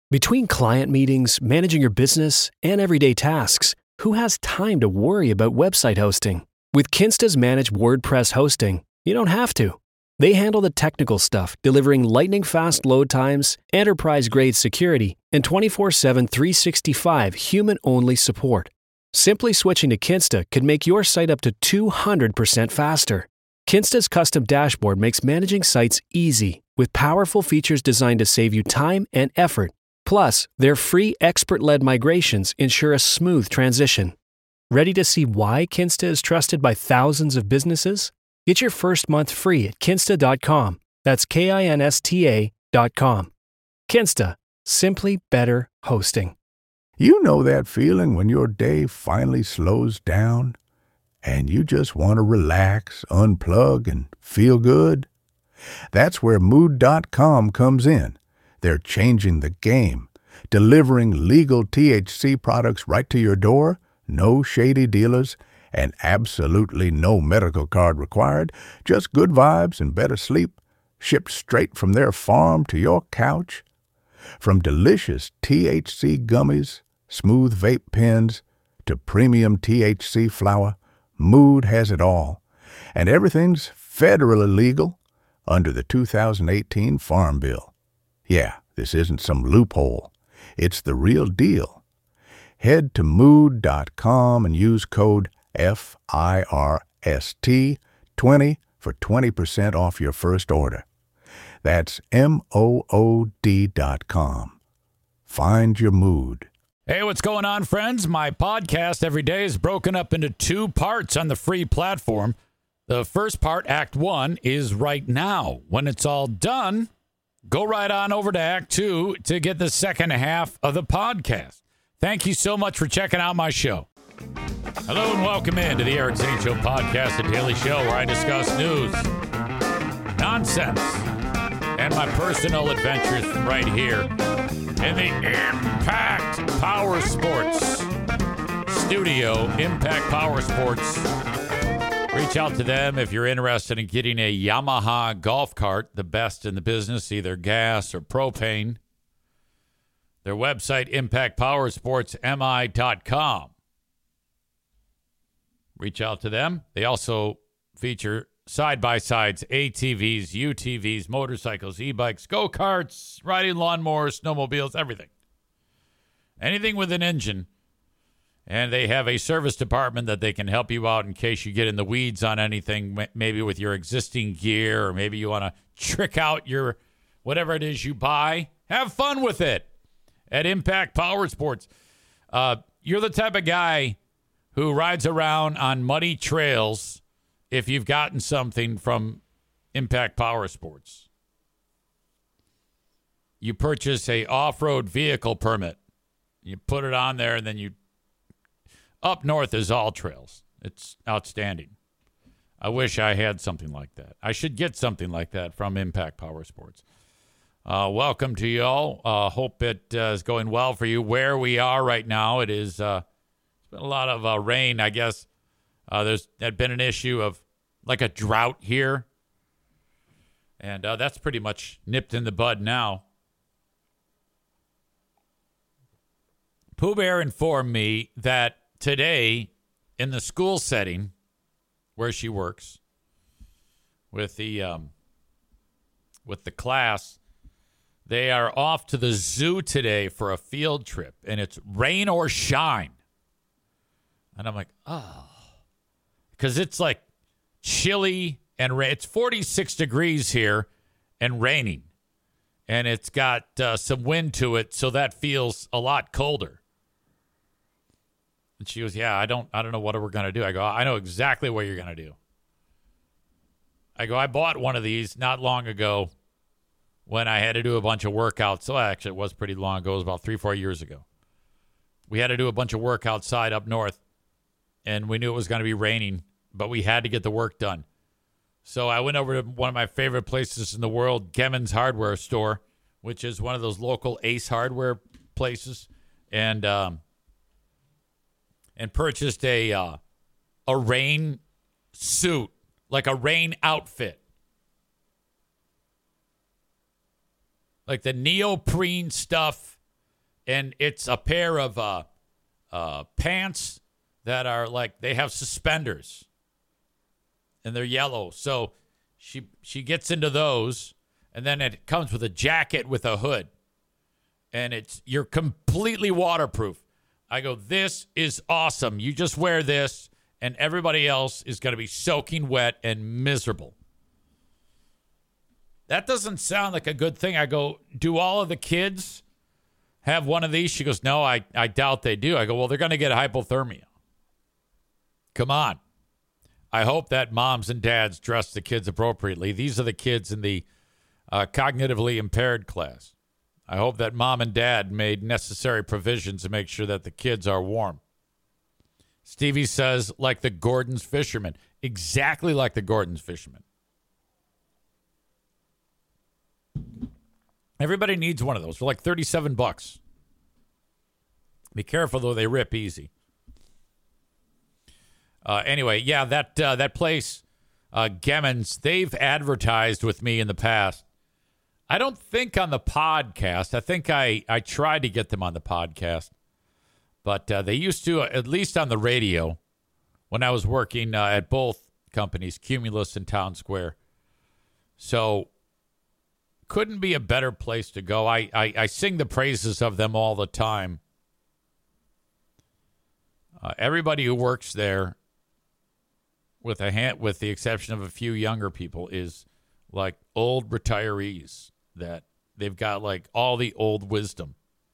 Between client meetings, managing your business, and everyday tasks, who has time to worry about website hosting? With Kinsta's managed WordPress hosting, you don't have to. They handle the technical stuff, delivering lightning-fast load times, enterprise-grade security, and 24/7 365 human-only support. Simply switching to Kinsta could make your site up to 200% faster. Kinsta's custom dashboard makes managing sites easy, with powerful features designed to save you time and effort. Plus, their free expert-led migrations ensure a smooth transition. Ready to see why Kinsta is trusted by thousands of businesses? Get your first month free at Kinsta.com. That's KINSTA.com. Kinsta. Simply better hosting. You know that feeling when your day finally slows down and you just want to relax, unplug, and feel good? That's where Mood.com comes in. They're changing the game, delivering legal THC products right to your door, no shady dealers, and absolutely no medical card required, just good vibes and better sleep, shipped straight from their farm to your couch. From delicious THC gummies, smooth vape pens, to premium THC flower, Mood has it all. And everything's federally legal under the 2018 Farm Bill. Yeah, this isn't some loophole. It's the real deal. Head to Mood.com and use code FIRST20 for 20% off your first order. That's MOOD.com. Find your mood. Hey, what's going on, friends? My podcast every day is broken up into 2 parts on the free platform. The first part, Act 1, is right now. When it's all done, go right on over to Act 2 to get the second half of the podcast. Thank you so much for checking out my show. Hello and welcome into the Eric Zane Show podcast, a daily show where I discuss news, nonsense, and my personal adventures right here in the Impact Power Sports studio. Impact Power Sports. Reach out to them if you're interested in getting a Yamaha golf cart, the best in the business, either gas or propane. Their website, impactpowersportsmi.com. Reach out to them. They also feature side-by-sides, ATVs, UTVs, motorcycles, e-bikes, go-karts, riding lawnmowers, snowmobiles, everything. Anything with an engine. And they have a service department that they can help you out in case you get in the weeds on anything, maybe with your existing gear, or maybe you want to trick out your whatever it is you buy. Have fun with it at Impact Power Sports. You're the type of guy who rides around on muddy trails if you've gotten something from Impact Power Sports. You purchase a off-road vehicle permit. You put it on there, and then you... Up north is all trails. It's outstanding. I wish I had something like that. I should get something like that from Impact Power Sports. Welcome to you all. Hope it is going well for you. Where we are right now, it is... It's been a lot of rain, I guess. There's had been an issue of like a drought here. And that's pretty much nipped in the bud now. Pooh Bear informed me that today, in the school setting where she works, with the class, they are off to the zoo today for a field trip. And it's rain or shine. And I'm like, oh. Because it's like chilly and it's 46 degrees here and raining. And it's got some wind to it, so that feels a lot colder. And she goes, yeah, I don't know what we're going to do. I go, I know exactly what you're going to do. I go, I bought one of these not long ago when I had to do a bunch of workouts. So actually, it was pretty long ago. It was about 3-4 years ago. We had to do a bunch of work outside up north. And we knew it was going to be raining, but we had to get the work done. So I went over to one of my favorite places in the world, Gemmons Hardware Store, which is one of those local Ace Hardware places, and purchased a rain suit, like a rain outfit. Like the neoprene stuff And it's a pair of pants that are like, they have suspenders. And they're yellow. So she gets into those. And then it comes with a jacket with a hood. And you're completely waterproof. I go, this is awesome. You just wear this, and everybody else is going to be soaking wet and miserable. That doesn't sound like a good thing. I go, do all of the kids have one of these? She goes, no, I doubt they do. I go, well, they're going to get hypothermia. Come on. I hope that moms and dads dress the kids appropriately. These are the kids in the cognitively impaired class. I hope that mom and dad made necessary provisions to make sure that the kids are warm. Stevie says, like the Gordon's fisherman. Exactly like the Gordon's fisherman. Everybody needs one of those for like $37. Be careful, though. They rip easy. Anyway, yeah, that place, Gemmons, they've advertised with me in the past. I don't think on the podcast. I think I tried to get them on the podcast. But they used to, at least on the radio, when I was working at both companies, Cumulus and Town Square. So, couldn't be a better place to go. I sing the praises of them all the time. Everybody who works there, with the exception of a few younger people, is like old retirees that they've got like all the old wisdom.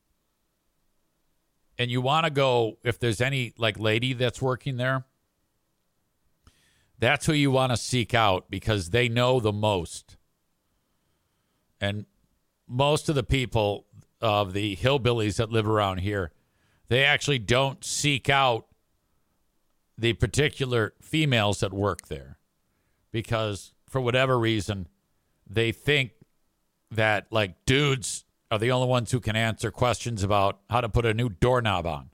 And you want to go, if there's any like lady that's working there, that's who you want to seek out because they know the most. And most of the people of the hillbillies that live around here, they actually don't seek out the particular females that work there because for whatever reason, they think that like dudes are the only ones who can answer questions about how to put a new doorknob on.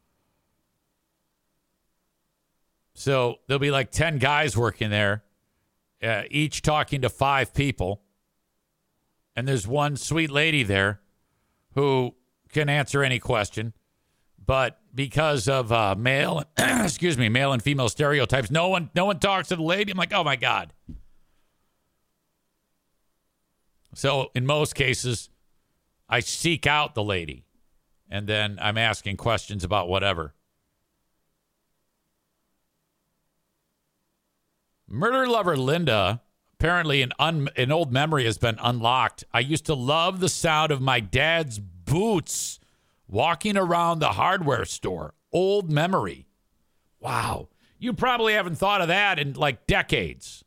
So there'll be like 10 guys working there, each talking to 5 people. And there's one sweet lady there who can answer any question. But because of male and female stereotypes, no one talks to the lady. I'm like, oh my God. So in most cases, I seek out the lady, and then I'm asking questions about whatever. Murder lover Linda, apparently an old memory has been unlocked. I used to love the sound of my dad's boots walking around the hardware store. Old memory. Wow. You probably haven't thought of that in like decades.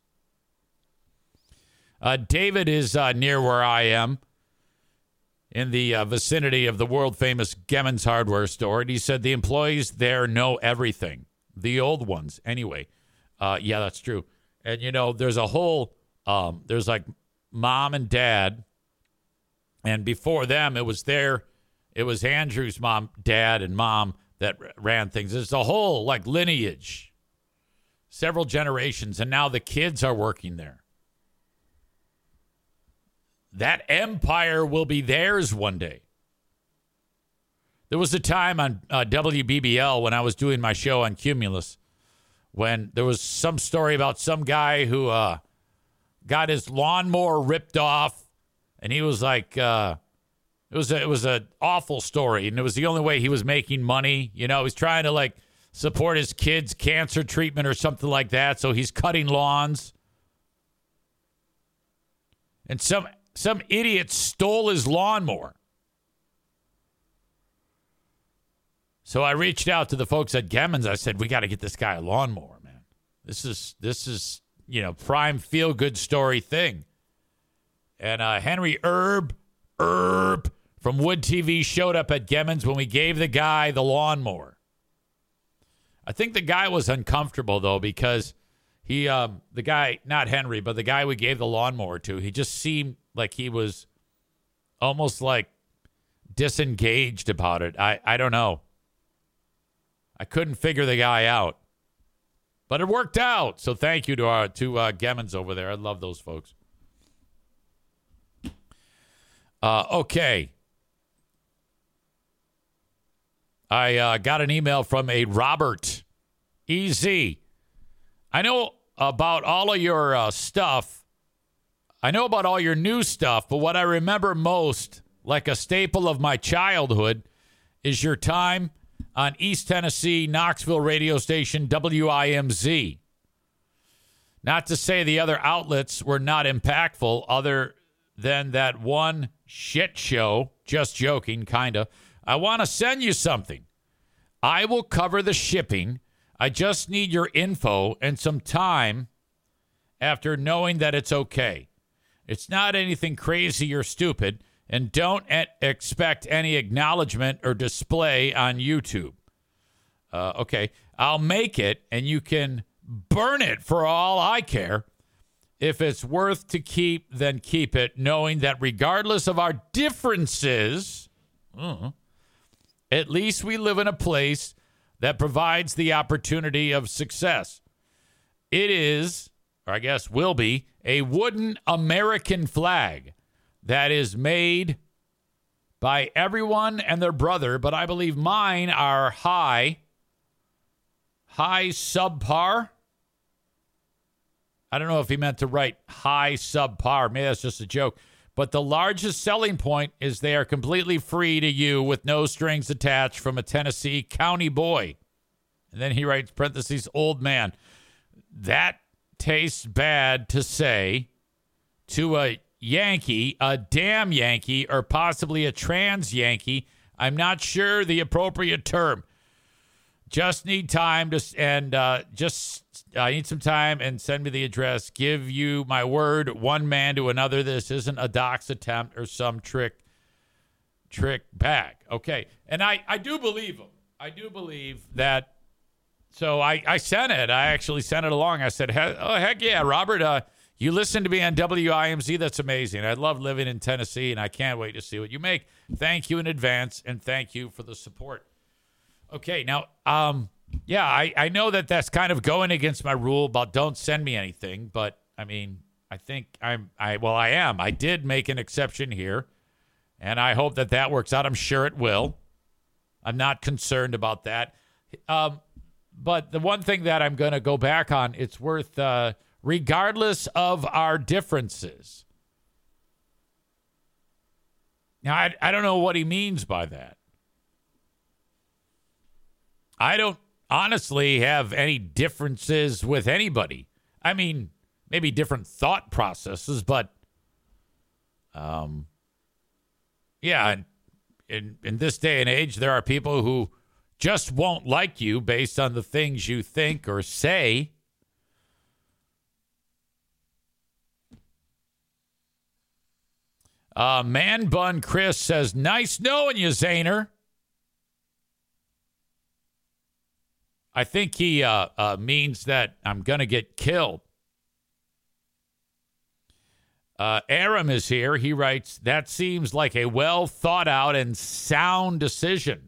David is near where I am, in the vicinity of the world-famous Gemmons hardware store. And he said the employees there know everything. The old ones, anyway. Yeah, that's true. And, you know, there's a whole, there's like mom and dad. And before them, it was Andrew's mom, dad, and mom that ran things. There's a whole, like, lineage. Several generations. And now the kids are working there. That empire will be theirs one day. There was a time on WBBL when I was doing my show on Cumulus when there was some story about some guy who got his lawnmower ripped off, and he was like, it was an awful story, and it was the only way he was making money. You know, he was trying to like support his kids' cancer treatment or something like that, so he's cutting lawns. And some idiot stole his lawnmower. So I reached out to the folks at Gemmons. I said, we got to get this guy a lawnmower, man. This is, you know, prime feel-good story thing. And Henry Erb from Wood TV showed up at Gemmons when we gave the guy the lawnmower. I think the guy was uncomfortable, though, because the guy, not Henry, but the guy we gave the lawnmower to, he just seemed like he was almost like disengaged about it. I don't know. I couldn't figure the guy out. But it worked out. So thank you to Gemmons over there. I love those folks. Okay. I got an email from a Robert EZ. I know about all of your stuff. I know about all your new stuff, but what I remember most, like a staple of my childhood, is your time on East Tennessee, Knoxville radio station WIMZ. Not to say the other outlets were not impactful other than that one shit show. Just joking, kind of. I want to send you something. I will cover the shipping. I just need your info and some time after knowing that it's okay. It's not anything crazy or stupid, and don't expect any acknowledgement or display on YouTube. Okay, I'll make it, and you can burn it for all I care. If it's worth to keep, then keep it, knowing that regardless of our differences, at least we live in a place that provides the opportunity of success. It is, or I guess will be, a wooden American flag that is made by everyone and their brother, but I believe mine are high subpar. I don't know if he meant to write high subpar. Maybe that's just a joke. But the largest selling point is they are completely free to you with no strings attached from a Tennessee county boy. And then he writes, parentheses, old man. That tastes bad to say to a Yankee, a damn Yankee, or possibly a trans Yankee. I'm not sure the appropriate term. Just need time to, and I need some time and send me the address. Give you my word, one man to another. This isn't a dox attempt or some trick bag. Okay. And I do believe him. I do believe that. So I sent it. I actually sent it along. I said, oh, heck yeah, Robert, you listen to me on WIMZ. That's amazing. I love living in Tennessee, and I can't wait to see what you make. Thank you in advance, and thank you for the support. Okay, now, yeah, I know that that's kind of going against my rule about don't send me anything, but, I mean, I think I am. I did make an exception here, and I hope that that works out. I'm sure it will. I'm not concerned about that. But the one thing that I'm going to go back on, it's worth, regardless of our differences. Now, I don't know what he means by that. I don't honestly have any differences with anybody. I mean, maybe different thought processes, but yeah, in this day and age, there are people who just won't like you based on the things you think or say. Man Bun Chris says, nice knowing you, Zaner. I think he means that I'm going to get killed. Aram is here. He writes, that seems like a well thought out and sound decision.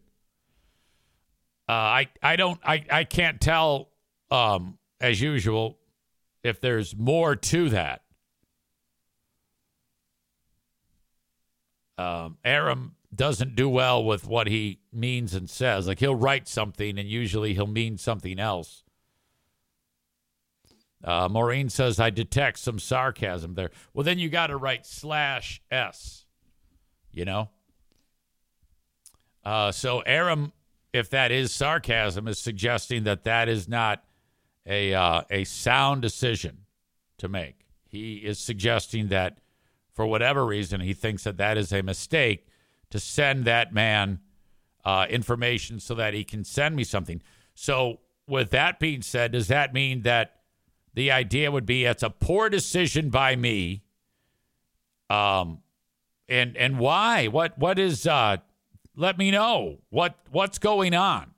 I can't tell, as usual, if there's more to that. Aram doesn't do well with what he means and says. Like, he'll write something, and usually he'll mean something else. Maureen says, I detect some sarcasm there. Well, then you got to write /S, you know? So Aram, if that is sarcasm, is suggesting that that is not a sound decision to make. He is suggesting that for whatever reason, he thinks that that is a mistake to send that man information so that he can send me something. So with that being said, does that mean that the idea would be it's a poor decision by me? And why? What is, let me know what's going on.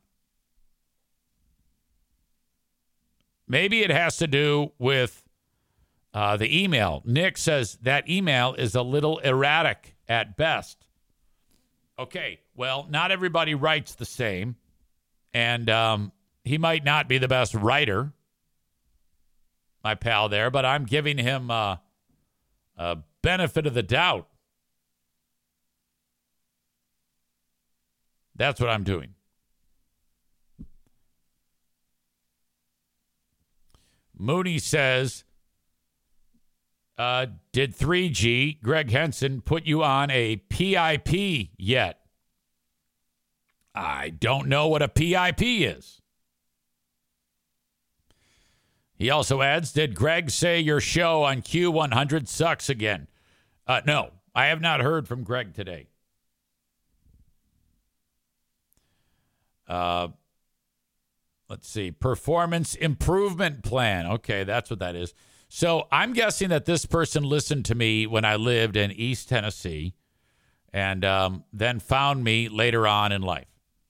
Maybe it has to do with the email. Nick says that email is a little erratic at best. Okay, well, not everybody writes the same, and he might not be the best writer, my pal there, but I'm giving him a benefit of the doubt. That's what I'm doing. Mooney says, did 3G, Greg Henson, put you on a PIP yet? I don't know what a PIP is. He also adds, did Greg say your show on Q100 sucks again? No, I have not heard from Greg today. Let's see. Performance improvement plan. Okay, that's what that is. So I'm guessing that this person listened to me when I lived in East Tennessee and then found me later on in life.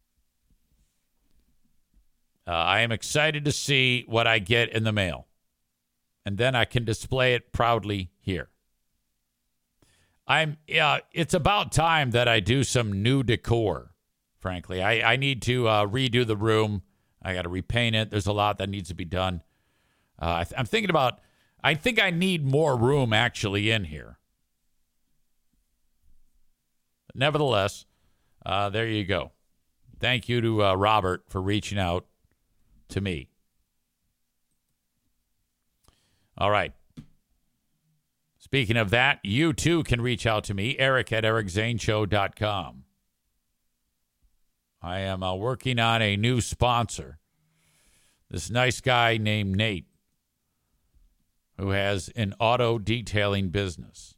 I am excited to see what I get in the mail. And then I can display it proudly here. It's about time that I do some new decor, frankly. I need to redo the room. I got to repaint it. There's a lot that needs to be done. I'm thinking about, I think I need more room actually in here. But nevertheless, there you go. Thank you to Robert for reaching out to me. All right. Speaking of that, you too can reach out to me, eric@ericzaneshow.com. I am working on a new sponsor. This nice guy named Nate, who has an auto detailing business.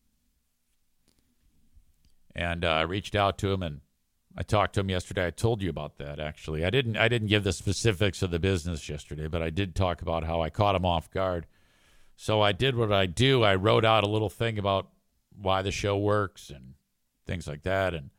And I reached out to him and I talked to him yesterday. I told you about that, actually. I didn't give the specifics of the business yesterday, but I did talk about how I caught him off guard. So I did what I do. I wrote out a little thing about why the show works and things like that. And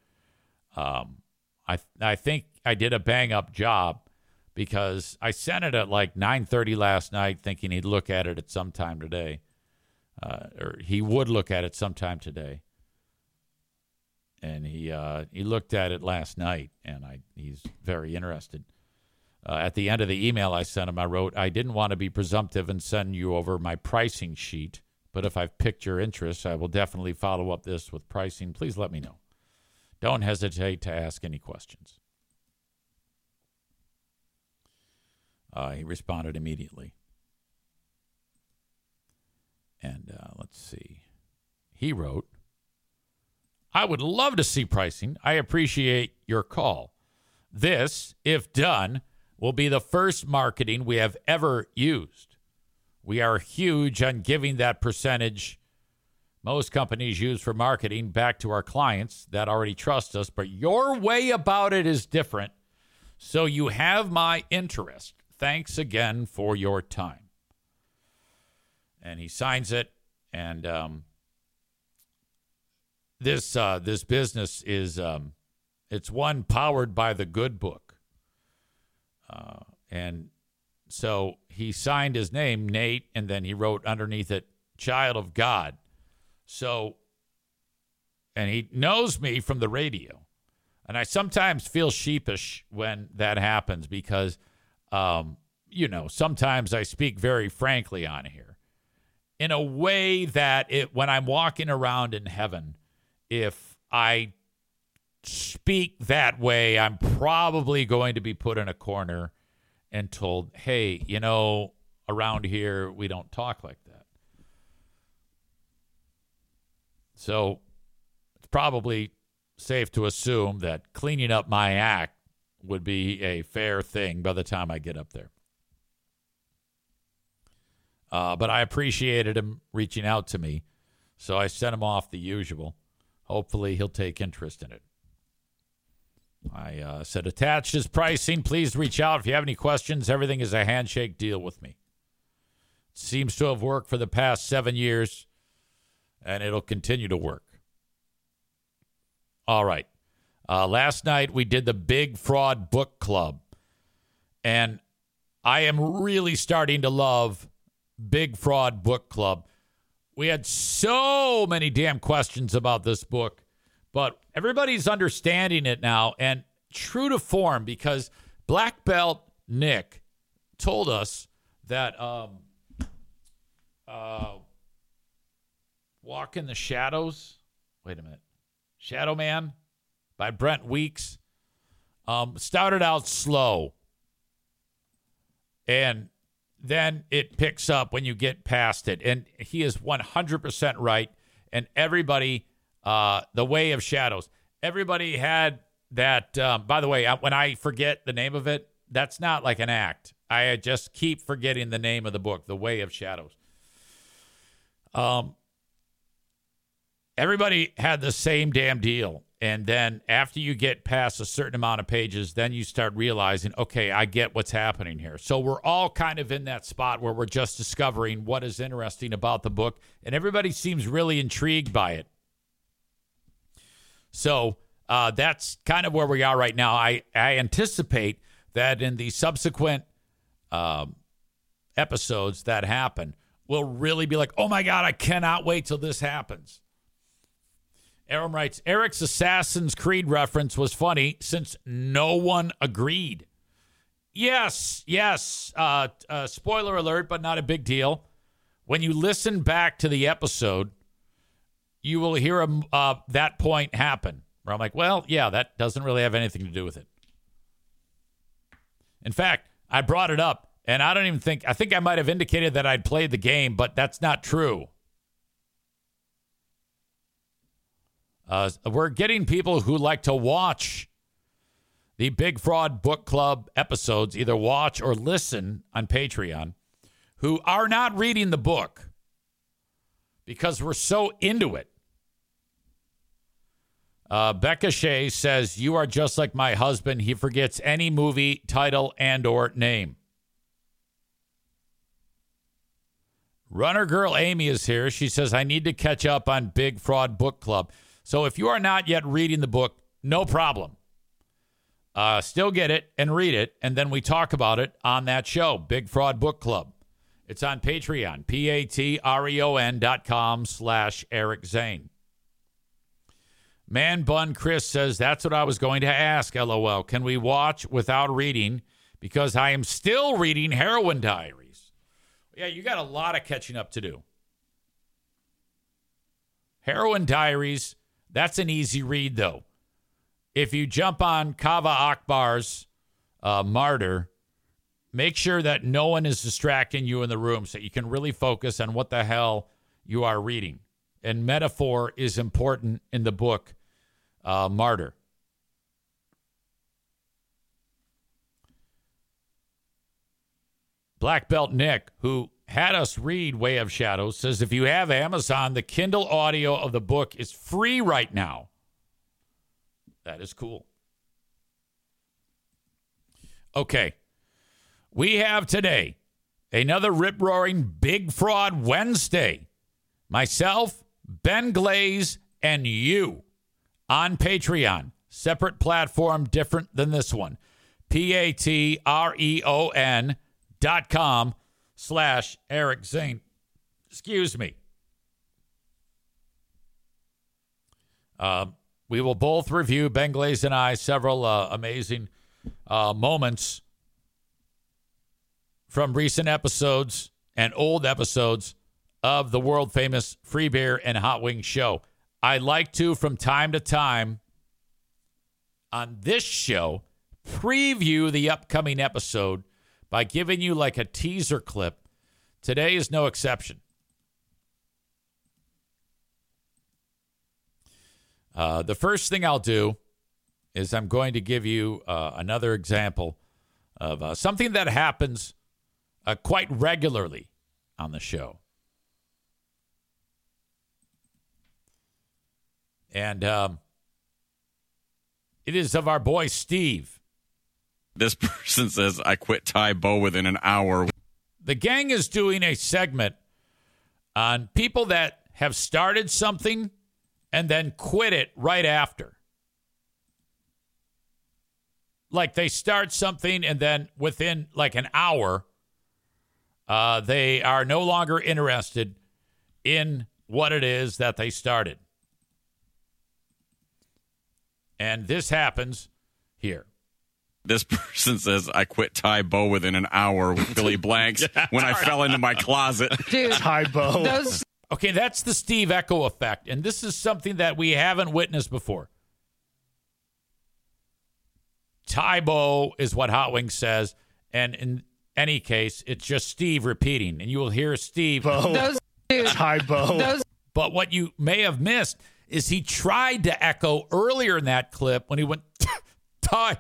I think I did a bang-up job because I sent it at like 9:30 last night thinking he'd look at it at some time today. Or he would look at it sometime today. And he looked at it last night, and he's very interested. At the end of the email I sent him, I wrote, I didn't want to be presumptive and send you over my pricing sheet, but if I've piqued your interest, I will definitely follow up this with pricing. Please let me know. Don't hesitate to ask any questions. He responded immediately. And let's see. He wrote, I would love to see pricing. I appreciate your call. This, if done, will be the first marketing we have ever used. We are huge on giving that percentage most companies use for marketing back to our clients that already trust us, but your way about it is different. So you have my interest. Thanks again for your time. And he signs it, and This business is it's one powered by the Good Book, and so he signed his name Nate, and then he wrote underneath it "Child of God." So, and he knows me from the radio, and I sometimes feel sheepish when that happens because, sometimes I speak very frankly on here, in a way that when I'm walking around in heaven. If I speak that way, I'm probably going to be put in a corner and told, hey, around here, we don't talk like that. So it's probably safe to assume that cleaning up my act would be a fair thing by the time I get up there. But I appreciated him reaching out to me, so I sent him off the usual. Hopefully, he'll take interest in it. I said, attached is pricing. Please reach out if you have any questions. Everything is a handshake deal with me. It seems to have worked for the past 7 years, and it'll continue to work. All right. Last night, we did the Big Fraud Book Club, and I am really starting to love Big Fraud Book Club. We had so many damn questions about this book, but everybody's understanding it now, and true to form, because Black Belt Nick told us that Walk in the Shadows, Shadow Man by Brent Weeks, started out slow, and then it picks up when you get past it. And he is 100% right. And everybody, The Way of Shadows, everybody had that. By the way, when I forget the name of it, that's not like an act. I just keep forgetting the name of the book, The Way of Shadows. Everybody had the same damn deal. And then after you get past a certain amount of pages, then you start realizing, okay, I get what's happening here. So we're all kind of in that spot where we're just discovering what is interesting about the book. And everybody seems really intrigued by it. So that's kind of where we are right now. I anticipate that in the subsequent episodes that happen, we'll really be like, oh, my God, I cannot wait till this happens. Aram writes, Eric's Assassin's Creed reference was funny since no one agreed. Yes. Spoiler alert, but not a big deal. When you listen back to the episode, you will hear that point happen. Where I'm like, well, yeah, that doesn't really have anything to do with it. In fact, I brought it up, and I think I might have indicated that I'd played the game, but that's not true. We're getting people who like to watch the Big Fraud Book Club episodes, either watch or listen on Patreon, who are not reading the book because we're so into it. Becca Shea says, you are just like my husband. He forgets any movie, title, and or name. Runner Girl Amy is here. She says, I need to catch up on Big Fraud Book Club. So if you are not yet reading the book, no problem. Still get it and read it, and then we talk about it on that show, Big Fraud Book Club. It's on Patreon, patreon.com/Eric Zane. Man Bun Chris says, that's what I was going to ask, LOL. Can we watch without reading? Because I am still reading Heroin Diaries. Yeah, you got a lot of catching up to do. Heroin Diaries, that's an easy read, though. If you jump on Kava Akbar's Martyr, make sure that no one is distracting you in the room so you can really focus on what the hell you are reading. And metaphor is important in the book Martyr. Black Belt Nick, who had us read Way of Shadows, says if you have Amazon, the Kindle audio of the book is free right now. That is cool. Okay. We have today another rip-roaring Big Fraud Wednesday. Myself, Ben Glaze, and you on Patreon. Separate platform, different than this one. patreon.com/Eric Zane. Excuse me. We will both review, Ben Glaze and I, several amazing moments from recent episodes and old episodes of the world-famous Free Beer and Hot Wings show. I like to, from time to time, on this show, preview the upcoming episode by giving you like a teaser clip. Today is no exception. The first thing I'll do is I'm going to give you another example of something that happens quite regularly on the show. And it is of our boy Steve. This person says, I quit Tybo within an hour. The gang is doing a segment on people that have started something and then quit it right after. Like they start something and then within like an hour, they are no longer interested in what it is that they started. And this happens here. This person says, I quit Tybo within an hour with Billy Blanks when I fell into my closet. Dude, Tybo. Okay, that's the Steve Echo effect. And this is something that we haven't witnessed before. Tybo is what Hot Wings says. And any case, it's just Steve repeating, and you will hear Steve. Those dudes. Hi, Bo. But what you may have missed is he tried to echo earlier in that clip when he went, Ty.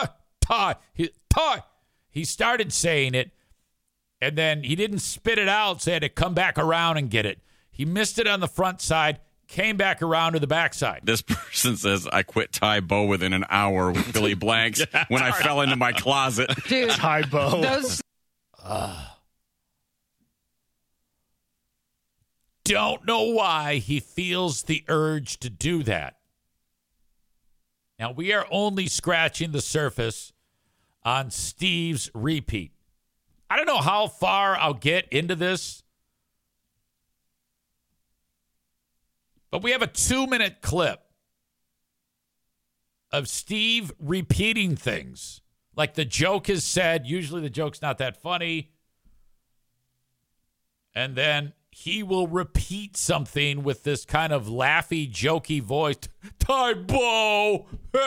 He started saying it, and then he didn't spit it out, so he had to come back around and get it. He missed it on the front side, came back around to the backside. This person says, I quit Ty Bo within an hour with Billy Blanks when I fell into my closet. Dude, Ty Bo. Don't know why he feels the urge to do that. Now, we are only scratching the surface on Steve's repeat. I don't know how far I'll get into this, but we have a 2-minute clip of Steve repeating things. Like the joke is said. Usually the joke's not that funny. And then he will repeat something with this kind of laughy, jokey voice. Ty Bo.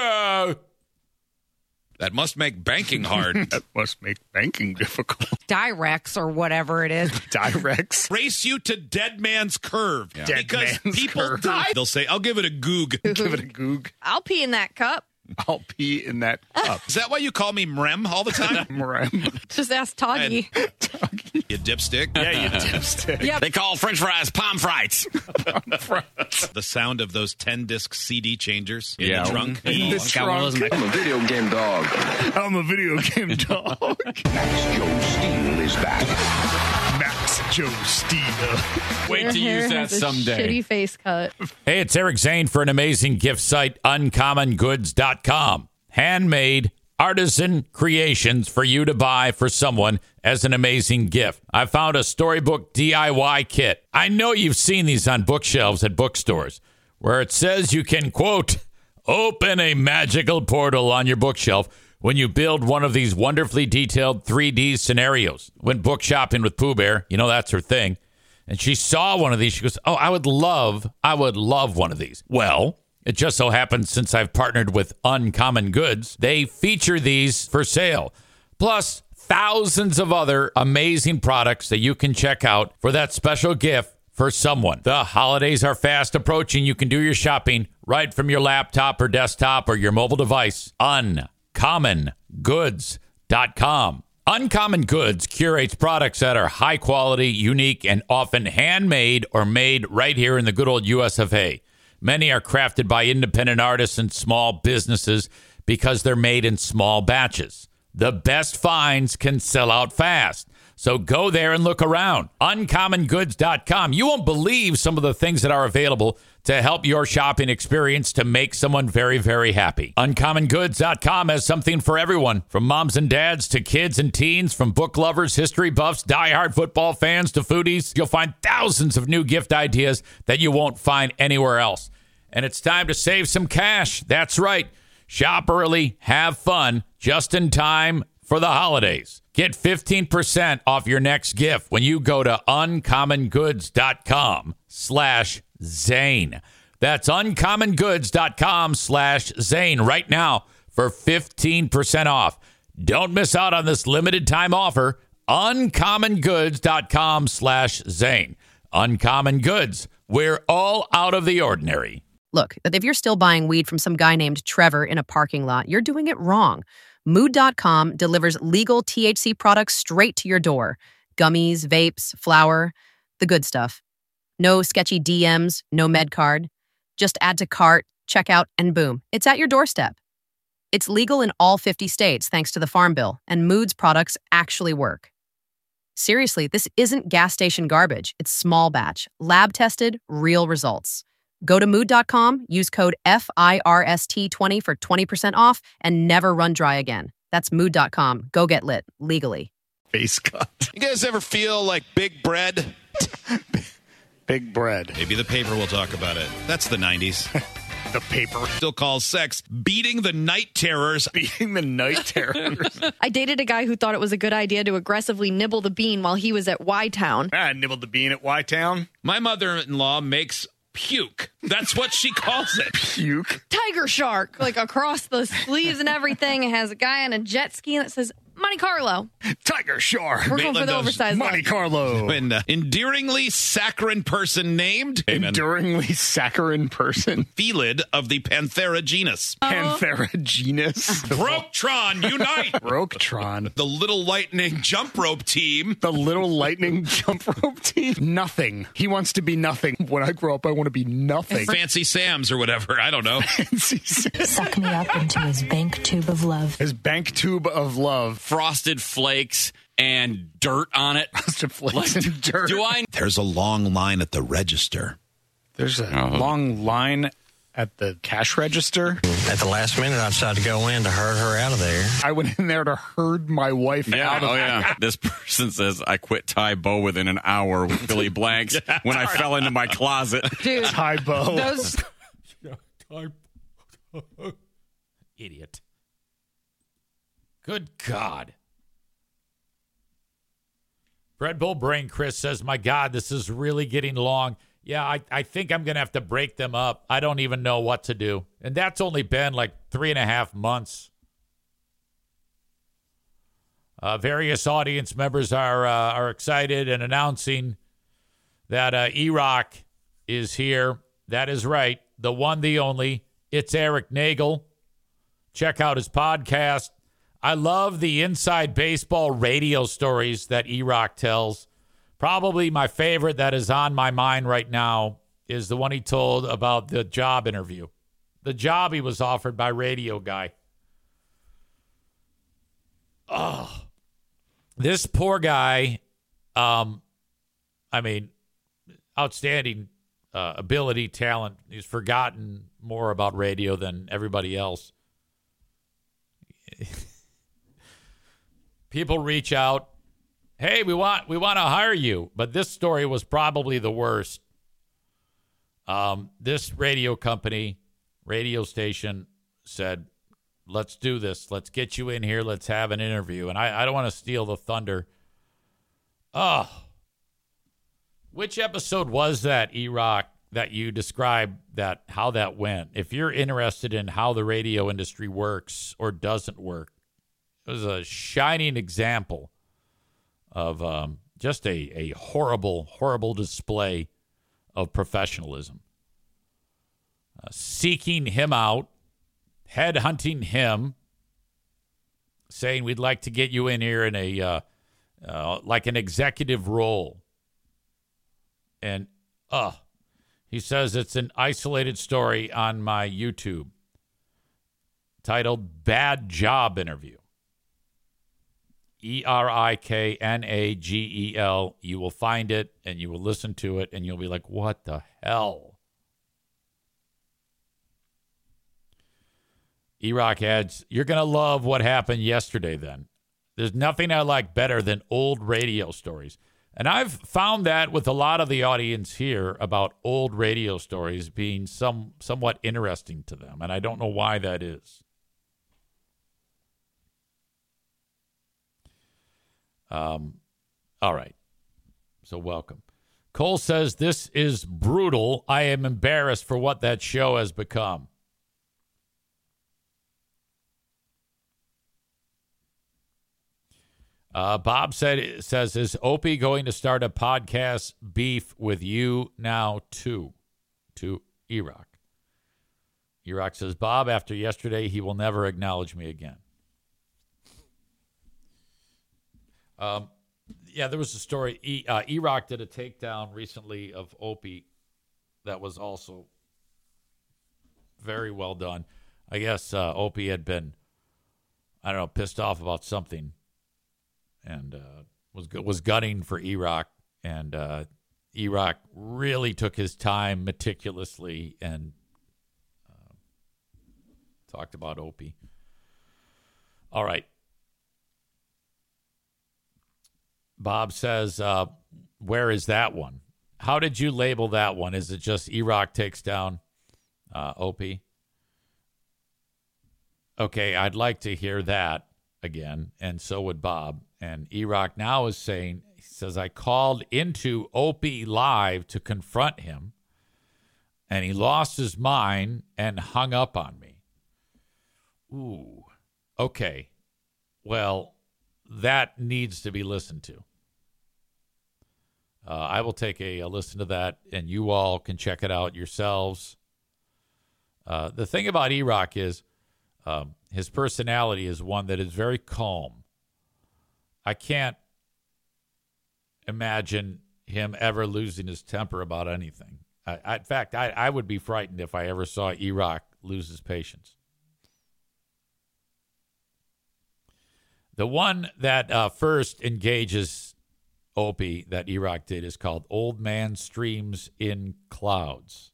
That must make banking hard. That must make banking difficult. Direx or whatever it is. Direx. Race you to dead man's curve. Yeah. Because Dead man's people curve. die. They'll say, I'll give it a goog. Give it a goog. I'll pee in that cup. I'll pee in that cup. Is that why you call me Mrem all the time? Mrem. Just ask Toggy. You dipstick? Yeah, you dipstick. Yep. They call French fries palm frites. The sound of those 10-disc CD changers in Yeah. the trunk. In the trunk. I'm a video game dog. I'm a video game dog. Max Joe Steel is back. Max Joe Steel. Wait to Your hair use that has a someday. Shitty face cut. Hey, it's Eric Zane for an amazing gift site, uncommongoods.com. Handmade artisan creations for you to buy for someone as an amazing gift. I found a storybook DIY kit. I know you've seen these on bookshelves at bookstores where it says you can, quote, open a magical portal on your bookshelf when you build one of these wonderfully detailed 3D scenarios. Went book shopping with Pooh Bear. You know, that's her thing. And she saw one of these. She goes, oh, I would love one of these. Well, it just so happens since I've partnered with Uncommon Goods, they feature these for sale. Plus, thousands of other amazing products that you can check out for that special gift for someone. The holidays are fast approaching. You can do your shopping right from your laptop or desktop or your mobile device. UncommonGoods.com. Uncommon Goods curates products that are high quality, unique, and often handmade or made right here in the good old US of A. Many are crafted by independent artists and small businesses because they're made in small batches. The best finds can sell out fast. So go there and look around. UncommonGoods.com. You won't believe some of the things that are available to help your shopping experience to make someone very, very happy. UncommonGoods.com has something for everyone, from moms and dads to kids and teens, from book lovers, history buffs, diehard football fans to foodies. You'll find thousands of new gift ideas that you won't find anywhere else. And it's time to save some cash. That's right. Shop early, have fun, just in time for the holidays. Get 15% off your next gift when you go to uncommongoods.com/Zane. That's uncommongoods.com/Zane right now for 15% off. Don't miss out on this limited time offer. uncommongoods.com/Zane. Uncommon Goods. We're all out of the ordinary. Look, if you're still buying weed from some guy named Trevor in a parking lot, you're doing it wrong. Mood.com delivers legal THC products straight to your door. Gummies, vapes, flour, the good stuff. No sketchy DMs, no med card. Just add to cart, check out, and boom, it's at your doorstep. It's legal in all 50 states thanks to the Farm Bill, and Mood's products actually work. Seriously, this isn't gas station garbage. It's small batch, lab tested, real results. Go to mood.com, use code FIRST20 for 20% off, and never run dry again. That's mood.com. Go get lit, legally. Face cut. You guys ever feel like big bread? Big bread. Maybe the paper will talk about it. That's the 90s. The paper. Still calls sex beating the night terrors. Beating the night terrors. I dated a guy who thought it was a good idea to aggressively nibble the bean while he was at Y-Town. I nibbled the bean at Y-Town. My mother-in-law makes puke. That's what she calls it. Puke. Tiger shark, like across the sleeves and everything. It has a guy on a jet ski and it says, Monte Carlo. Tiger Shark. We're going for the oversized Monte one. Carlo. An endearingly saccharine person named Enduringly saccharine person. Felid of the Panthera genus. Panthera genus. Broketron, unite! Broketron. The Little Lightning jump rope team. The Little Lightning jump rope team. Nothing. He wants to be nothing. When I grow up, I want to be nothing. Fancy Sam's or whatever. I don't know. Suck me up into his bank tube of love. His bank tube of love. Frosted Flakes and dirt on it. Frosted Flakes and dirt. There's a long line at the register. There's a long line at the cash register. At the last minute, I decided to go in to herd her out of there. I went in there to herd my wife out of there. Yeah. This person says, I quit Ty Bo within an hour with Billy Blanks when I fell into my closet. Dude, Ty Bo. those Idiot. Good God. Red Bull Brain Chris says, my God, this is really getting long. Yeah, I think I'm going to have to break them up. I don't even know what to do. And that's only been like 3.5 months. Various audience members are excited and announcing that E-Rock is here. That is right. The one, the only. It's Eric Nagel. Check out his podcast. I love the inside baseball radio stories that E-Rock tells. Probably my favorite that is on my mind right now is the one he told about the job interview. The job he was offered by Radio Guy. Oh, this poor guy, outstanding ability, talent. He's forgotten more about radio than everybody else. People reach out. Hey, we want to hire you, but this story was probably the worst. This radio station said, let's do this. Let's get you in here. Let's have an interview. And I don't want to steal the thunder. Oh, which episode was that, E-Rock, that you described how that went? If you're interested in how the radio industry works or doesn't work, it was a shining example of just a horrible, horrible display of professionalism. Seeking him out, headhunting him, saying we'd like to get you in here in a like an executive role. And he says it's an isolated story on my YouTube titled Bad Job Interview. ERIKNAGEL. You will find it and you will listen to it and you'll be like, what the hell? E-Rock adds, you're going to love what happened yesterday then. There's nothing I like better than old radio stories. And I've found that with a lot of the audience here about old radio stories being somewhat interesting to them. And I don't know why that is. All right. So welcome. Cole says, this is brutal. I am embarrassed for what that show has become. Bob says, is Opie going to start a podcast beef with you now too? To E-Rock. E-Rock says, Bob, after yesterday, he will never acknowledge me again. Yeah, there was a story. E-Rock did a takedown recently of Opie that was also very well done. I guess Opie had been, I don't know, pissed off about something and was gunning for E-Rock. And E-Rock really took his time meticulously and talked about Opie. All right. Bob says, where is that one? How did you label that one? Is it just E-Rock takes down Opie? Okay, I'd like to hear that again, and so would Bob. And E-Rock now is saying, he says, I called into Opie live to confront him, and he lost his mind and hung up on me. Ooh, okay. Well, that needs to be listened to. I will take a listen to that, and you all can check it out yourselves. The thing about E-Rock is his personality is one that is very calm. I can't imagine him ever losing his temper about anything. In fact, I would be frightened if I ever saw E-Rock lose his patience. The one that first engages Opie that E-Rock did is called Old Man Streams in Clouds.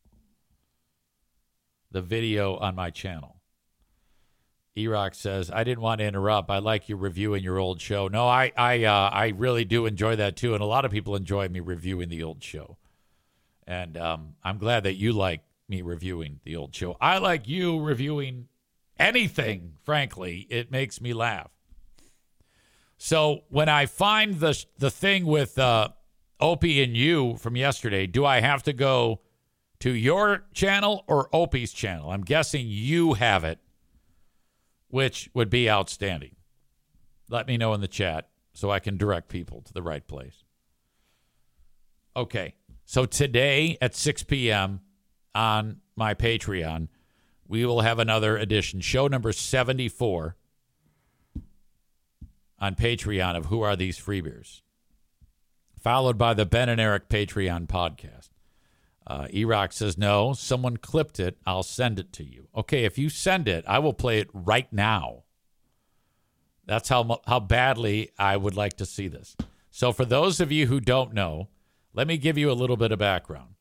The video on my channel. E-Rock says, I didn't want to interrupt. I like you reviewing your old show. No, I really do enjoy that too. And a lot of people enjoy me reviewing the old show. And I'm glad that you like me reviewing the old show. I like you reviewing anything, frankly. It makes me laugh. So when I find the thing with Opie and you from yesterday, do I have to go to your channel or Opie's channel? I'm guessing you have it, which would be outstanding. Let me know in the chat so I can direct people to the right place. Okay, so today at 6 p.m. on my Patreon, we will have another edition, show number 74 on Patreon of Who Are These Freebeers, followed by the Ben and Eric Patreon podcast. E-Rock says, no, someone clipped it. I'll send it to you. Okay, if you send it, I will play it right now. That's how badly I would like to see this. So for those of you who don't know, let me give you a little bit of background.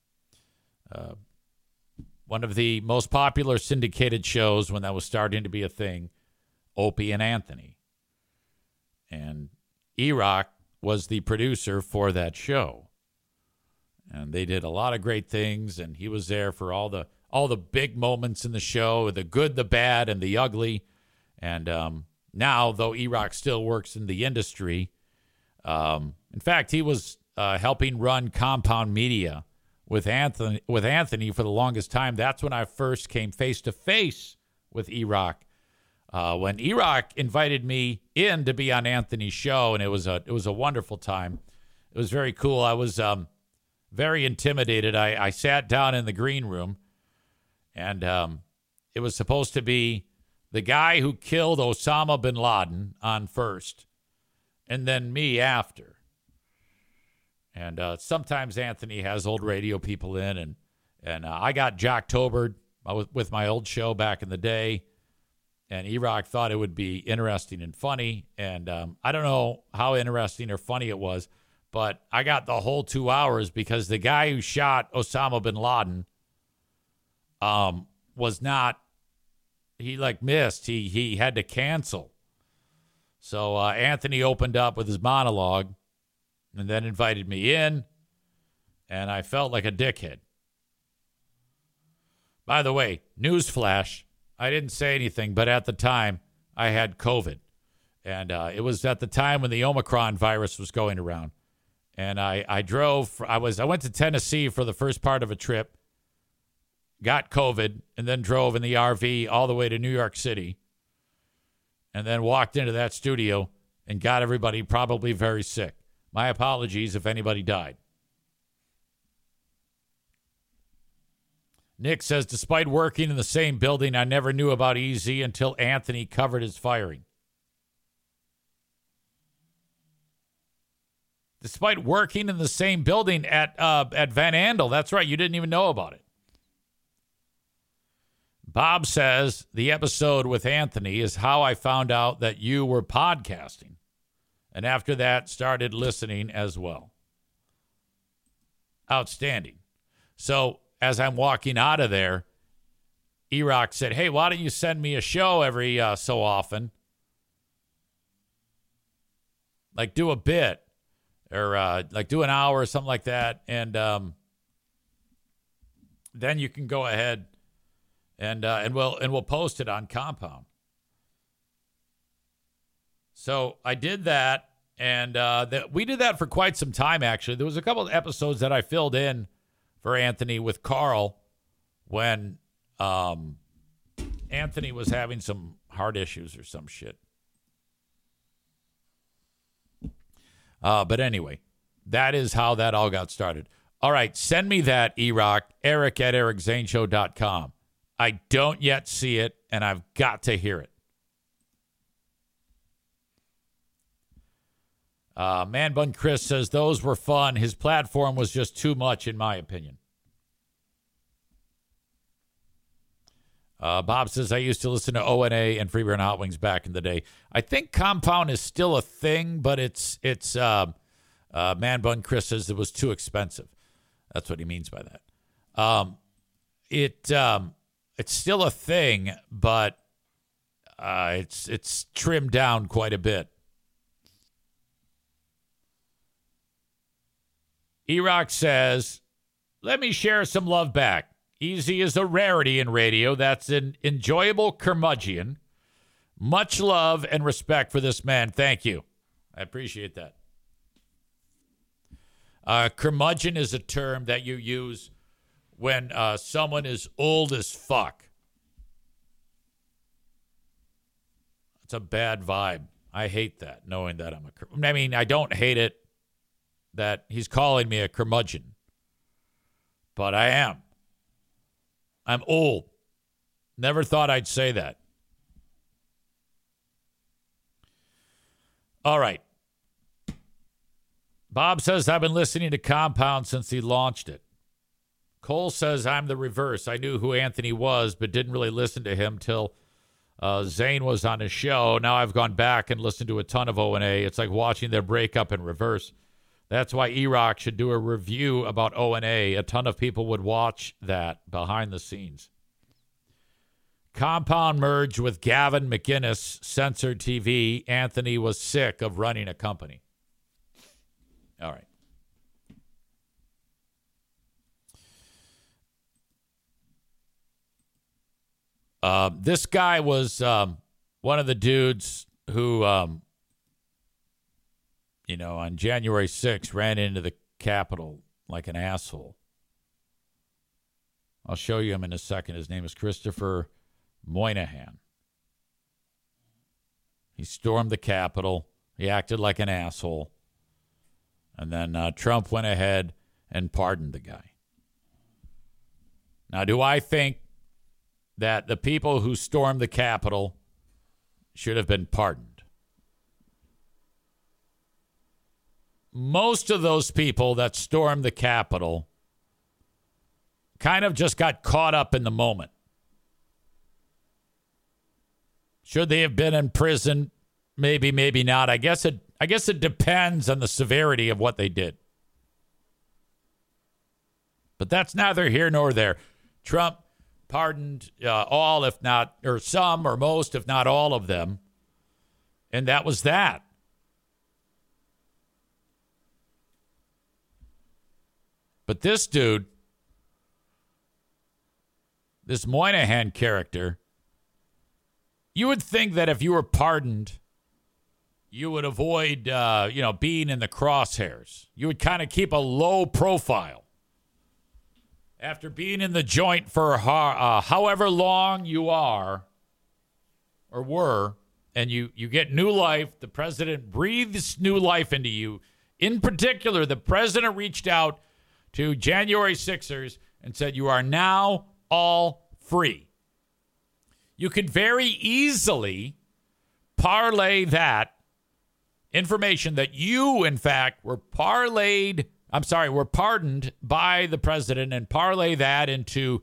One of the most popular syndicated shows when that was starting to be a thing, Opie and Anthony. And E-Rock was the producer for that show. And they did a lot of great things, and he was there for all the big moments in the show, the good, the bad, and the ugly. And now, though E-Rock still works in the industry, in fact, he was helping run Compound Media with Anthony for the longest time. That's when I first came face-to-face with E-Rock. When E-Rock invited me in to be on Anthony's show, and it was a wonderful time. It was very cool. I was very intimidated. I sat down in the green room, and it was supposed to be the guy who killed Osama bin Laden on first, and then me after. And sometimes Anthony has old radio people in, and I got Jocktobered with my old show back in the day. And E-Rock thought it would be interesting and funny. And I don't know how interesting or funny it was, but I got the whole 2 hours because the guy who shot Osama bin Laden was not, he missed. He had to cancel. So Anthony opened up with his monologue and then invited me in, and I felt like a dickhead. By the way, newsflash. I didn't say anything, but at the time, I had COVID. And it was at the time when the Omicron virus was going around. And I went to Tennessee for the first part of a trip, got COVID, and then drove in the RV all the way to New York City. And then walked into that studio and got everybody probably very sick. My apologies if anybody died. Nick says, despite working in the same building, I never knew about EZ until Anthony covered his firing. Despite working in the same building at Van Andel. That's right. You didn't even know about it. Bob says, the episode with Anthony is how I found out that you were podcasting. And after that, started listening as well. Outstanding. So, as I'm walking out of there, E-Rock said, hey, why don't you send me a show every so often? Like do a bit or do an hour or something like that. And then you can go ahead and we'll post it on Compound. So I did that, and we did that for quite some time, actually. There was a couple of episodes that I filled in for Anthony with Carl when Anthony was having some heart issues or some shit. But anyway, that is how that all got started. All right, send me that, E-Rock, eric@ericzaneshow.com. I don't yet see it, and I've got to hear it. Man Bun Chris says, those were fun. His platform was just too much, in my opinion. Bob says, I used to listen to O&A and Free Beer and Hot Wings back in the day. I think Compound is still a thing, but it's Man Bun Chris says it was too expensive. That's what he means by that. It's still a thing, but it's trimmed down quite a bit. E-Rock says, let me share some love back. Easy is a rarity in radio. That's an enjoyable curmudgeon. Much love and respect for this man. Thank you. I appreciate that. Curmudgeon is a term that you use when someone is old as fuck. It's a bad vibe. I hate that, knowing that I mean, I don't hate it that he's calling me a curmudgeon, but I am. I'm old. Never thought I'd say that. All right. Bob says, I've been listening to Compound since he launched it. Cole says, I'm the reverse. I knew who Anthony was, but didn't really listen to him till Zane was on his show. Now I've gone back and listened to a ton of O&A. It's like watching their breakup in reverse. That's why E-Rock should do a review about O&A. A ton of people would watch that behind the scenes. Compound merged with Gavin McInnes, censored TV. Anthony was sick of running a company. All right. This guy was one of the dudes who, on January 6th ran into the Capitol like an asshole. I'll show you him in a second. His name is Christopher Moynihan. He stormed the Capitol. He acted like an asshole. And then Trump went ahead and pardoned the guy. Now, do I think that the people who stormed the Capitol should have been pardoned? Most of those people that stormed the Capitol kind of just got caught up in the moment. Should they have been in prison? Maybe, maybe not. I guess it depends on the severity of what they did. But that's neither here nor there. Trump pardoned all, if not, or some, or most, if not all of them. And that was that. But this dude, this Moynihan character, you would think that if you were pardoned, you would avoid, being in the crosshairs. You would kind of keep a low profile. After being in the joint for however long you are or were, and you get new life, the president breathes new life into you. In particular, the president reached out to January 6ers and said, you are now all free. You could very easily parlay that information that you, in fact, were pardoned by the president and parlay that into,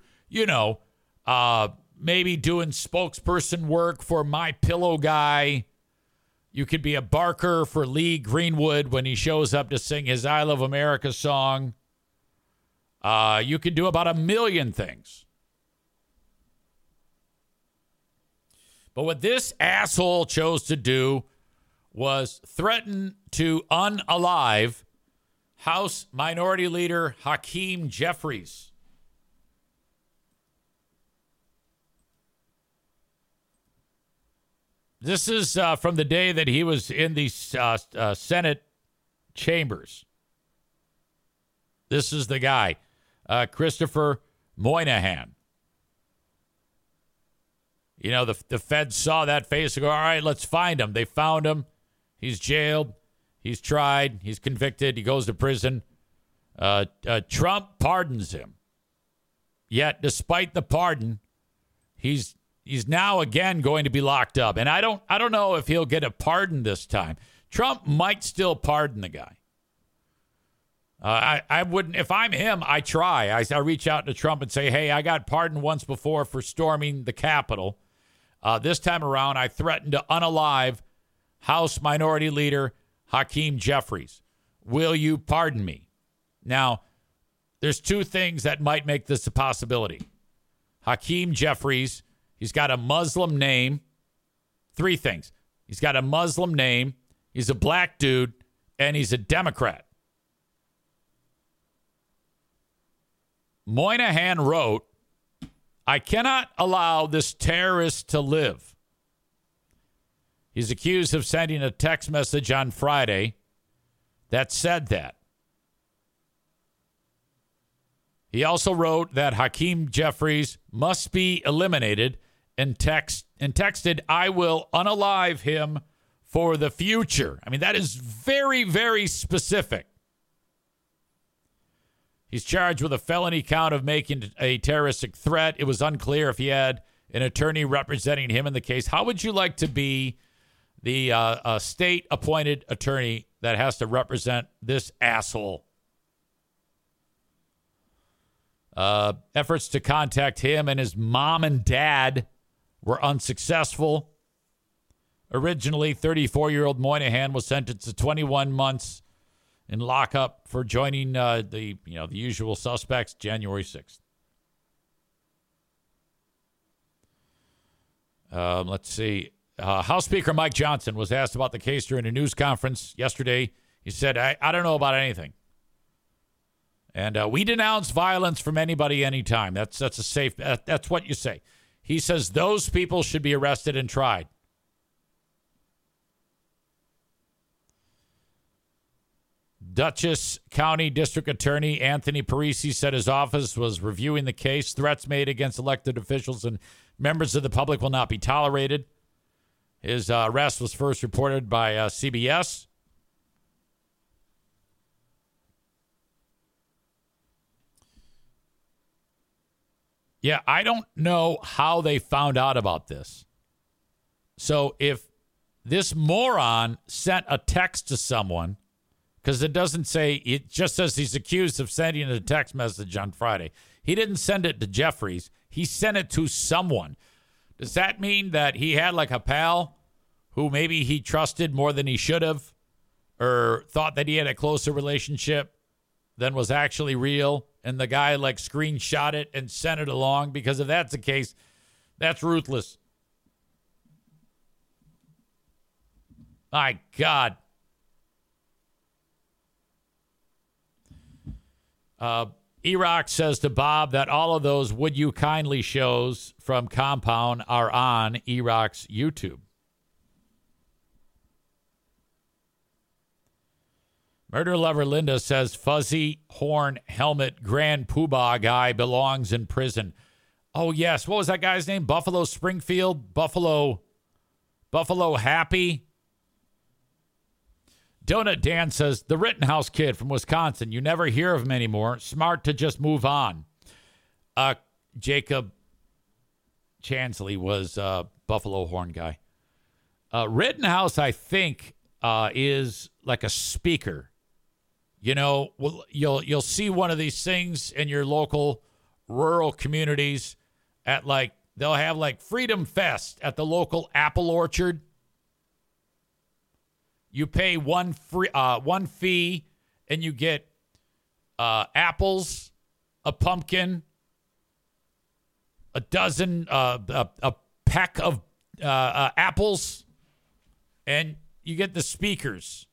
maybe doing spokesperson work for My Pillow Guy. You could be a barker for Lee Greenwood when he shows up to sing his I Love America song. You could do about 1 million things. But what this asshole chose to do was threaten to unalive House Minority Leader Hakeem Jeffries. This is from the day that he was in the Senate chambers. This is the guy, Christopher Moynihan. The feds saw that face and go, all right, let's find him. They found him. He's jailed. He's tried. He's convicted. He goes to prison. Trump pardons him. Yet, despite the pardon, he's now again going to be locked up. And I don't know if he'll get a pardon this time. Trump might still pardon the guy. I wouldn't. If I'm him, I try. I reach out to Trump and say, hey, I got pardoned once before for storming the Capitol. This time around, I threatened to unalive House Minority Leader Hakeem Jeffries. Will you pardon me? Now, there's two things that might make this a possibility. Hakeem Jeffries, he's got a Muslim name. Three things. He's got a Muslim name. He's a black dude, and he's a Democrat. Moynihan wrote, I cannot allow this terrorist to live. He's accused of sending a text message on Friday that said that. He also wrote that Hakeem Jeffries must be eliminated and texted, I will unalive him for the future. I mean, that is very, very specific. He's charged with a felony count of making a terroristic threat. It was unclear if he had an attorney representing him in the case. How would you like to be the state-appointed attorney that has to represent this asshole? Efforts to contact him and his mom and dad were unsuccessful. Originally, 34-year-old Moynihan was sentenced to 21 months in lockup for joining the usual suspects January 6th. Let's see. House Speaker Mike Johnson was asked about the case during a news conference yesterday. He said, I don't know about anything. And we denounce violence from anybody anytime. That's a safe, that's what you say. He says those people should be arrested and tried. Dutchess County District Attorney Anthony Parisi said his office was reviewing the case. Threats made against elected officials and members of the public will not be tolerated. His arrest was first reported by CBS. Yeah, I don't know how they found out about this. So if this moron sent a text to someone, because it doesn't say, it just says he's accused of sending a text message on Friday. He didn't send it to Jeffries. He sent it to someone. Does that mean that he had like a pal who maybe he trusted more than he should have, or thought that he had a closer relationship than was actually real, and the guy like screenshot it and sent it along? Because if that's the case, that's ruthless. My God. Erock says to Bob that all of those Would You Kindly shows from Compound are on Erock's YouTube. Murder Lover Linda says fuzzy horn helmet Grand Poobah guy belongs in prison. Oh, yes. What was that guy's name? Buffalo Springfield? Buffalo Happy? Donut Dan says, the Rittenhouse kid from Wisconsin. You never hear of him anymore. Smart to just move on. Jacob Chansley was Buffalo Horn guy. Rittenhouse, I think, is like a speaker. You know, you'll see one of these things in your local rural communities at they'll have like Freedom Fest at the local apple orchard. You pay one fee, and you get apples, a pumpkin, a dozen, a peck of apples, and you get the speakers,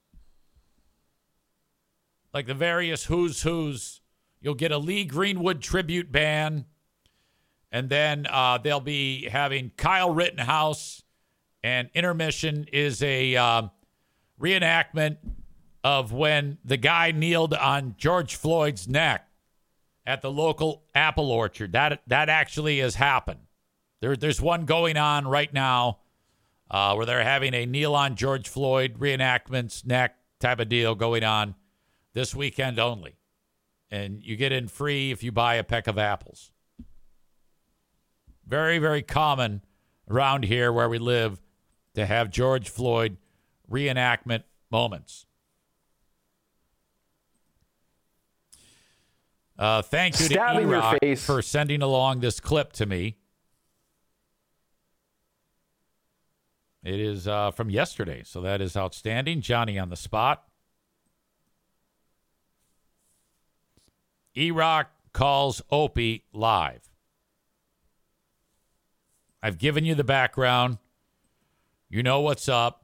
like the various who's who's. You'll get a Lee Greenwood tribute band, and then they'll be having Kyle Rittenhouse, and intermission is a reenactment of when the guy kneeled on George Floyd's neck at the local apple orchard. That actually has happened. There's one going on right now where they're having a kneel on George Floyd reenactments neck type of deal going on this weekend only. And you get in free if you buy a peck of apples. Very, very common around here where we live to have George Floyd reenactment moments. Thank you to E-Rock for sending along this clip to me. It is from yesterday, so that is outstanding. Johnny on the spot. E-Rock calls Opie live. I've given you the background. You know what's up.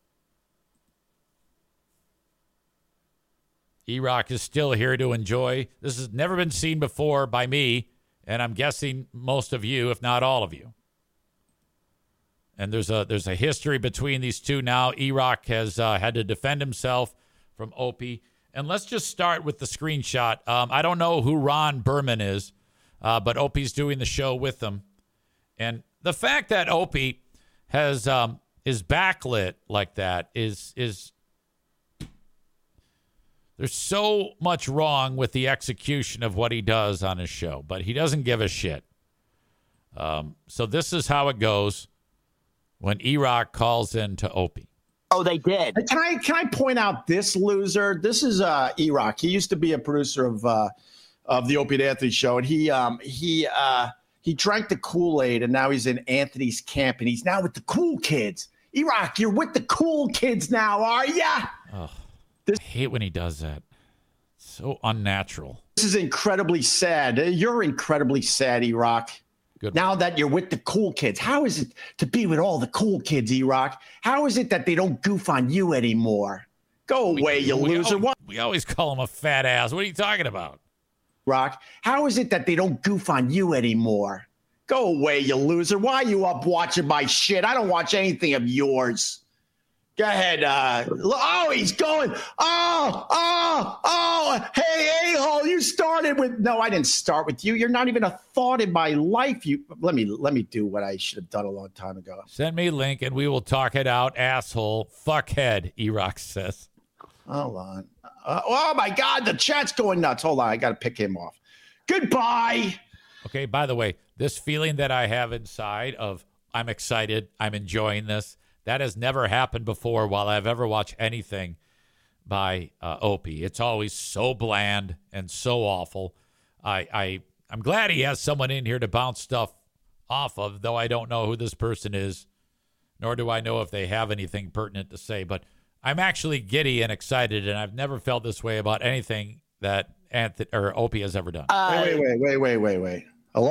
E-Rock is still here to enjoy. This has never been seen before by me, and I'm guessing most of you, if not all of you. And there's a history between these two now. E-Rock has had to defend himself from Opie. And let's just start with the screenshot. I don't know who Ron Berman is, but Opie's doing the show with them. And the fact that Opie has is backlit like that is there's so much wrong with the execution of what he does on his show, but he doesn't give a shit. So this is how it goes when E-Rock calls in to Opie. Oh, they did. Can I point out this loser? This is E-Rock. He used to be a producer of the Opie and Anthony show, and he drank the Kool-Aid, and now he's in Anthony's camp, and he's now with the cool kids. E-Rock, you're with the cool kids now, are ya? Oh, I hate when he does that. So unnatural. This is incredibly sad. You're incredibly sad, E-Rock. Good. Now that you're with the cool kids, how is it to be with all the cool kids, E-Rock? How is it that they don't goof on you anymore? Go away, you loser. We always call him a fat ass. What are you talking about? Rock, how is it that they don't goof on you anymore? Go away, you loser. Why are you up watching my shit? I don't watch anything of yours. Go ahead. Oh, he's going. Oh. Hey, a-hole, you started with. No, I didn't start with you. You're not even a thought in my life. Let me do what I should have done a long time ago. Send me a link and we will talk it out, asshole. Fuckhead, E-Rock says. Hold on. Oh, my God. The chat's going nuts. Hold on. I got to pick him off. Goodbye. Okay, by the way, this feeling that I have inside of I'm excited, I'm enjoying this, that has never happened before while I've ever watched anything by Opie. It's always so bland and so awful. I'm glad he has someone in here to bounce stuff off of, though I don't know who this person is, nor do I know if they have anything pertinent to say. But I'm actually giddy and excited, and I've never felt this way about anything that Opie has ever done. Wait.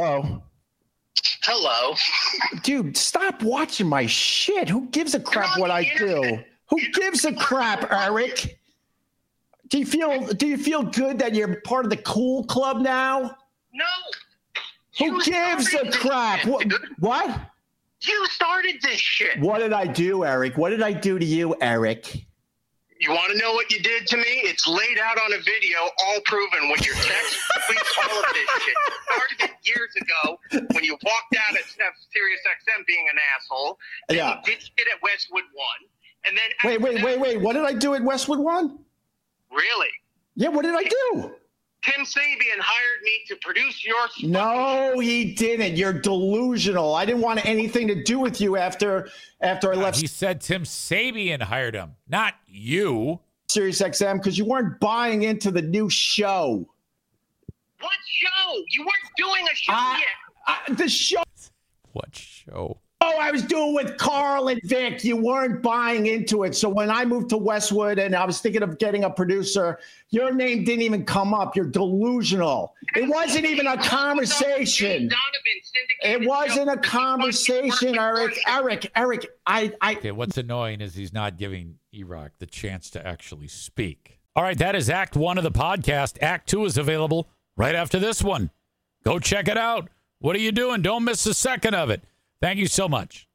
Hello? Dude, stop watching my shit. Who gives a crap what I do? Who gives a crap, Eric? Do you feel good that you're part of the cool club now? No. Who gives a crap? What? You started this shit. What did I do, Eric? What did I do to you, Eric? You want to know what you did to me? It's laid out on a video, all proven with your text, tweets, all of this shit. You started it years ago when you walked out at Sirius XM being an asshole. And you did shit at Westwood One. And then Wait. What did I do at Westwood One? Really? Yeah, what did I do? Tim Sabian hired me to produce your... No, he didn't. You're delusional. I didn't want anything to do with you after I left. He said Tim Sabian hired him, not you. Sirius XM, because you weren't buying into the new show. What show? You weren't doing a show yet. The show. What show? Oh, I was doing with Carl and Vic. You weren't buying into it. So when I moved to Westwood and I was thinking of getting a producer, your name didn't even come up. You're delusional. It wasn't even a conversation. It wasn't a conversation, Eric. Okay, what's annoying is he's not giving E-Rock the chance to actually speak. All right, that is Act 1 of the podcast. Act 2 is available right after this one. Go check it out. What are you doing? Don't miss a second of it. Thank you so much.